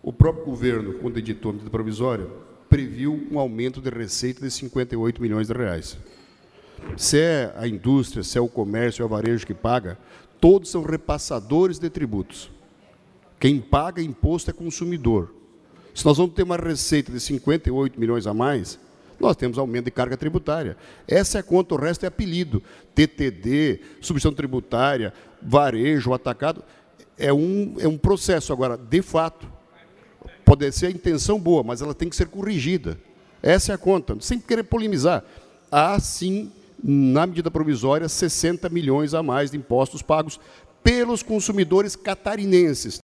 O próprio governo, quando editou a medida provisória, previu um aumento de receita de 58 milhões de reais. Se é a indústria, se é o comércio, é o varejo que paga, todos são repassadores de tributos. Quem paga imposto é consumidor. Se nós vamos ter uma receita de 58 milhões a mais, nós temos aumento de carga tributária. Essa é a conta, o resto é apelido. TTD, substituição tributária, varejo, atacado. É um processo. Agora, de fato, pode ser a intenção boa, mas ela tem que ser corrigida. Essa é a conta, sem querer polemizar. Há, sim, na medida provisória, 60 milhões a mais de impostos pagos pelos consumidores catarinenses.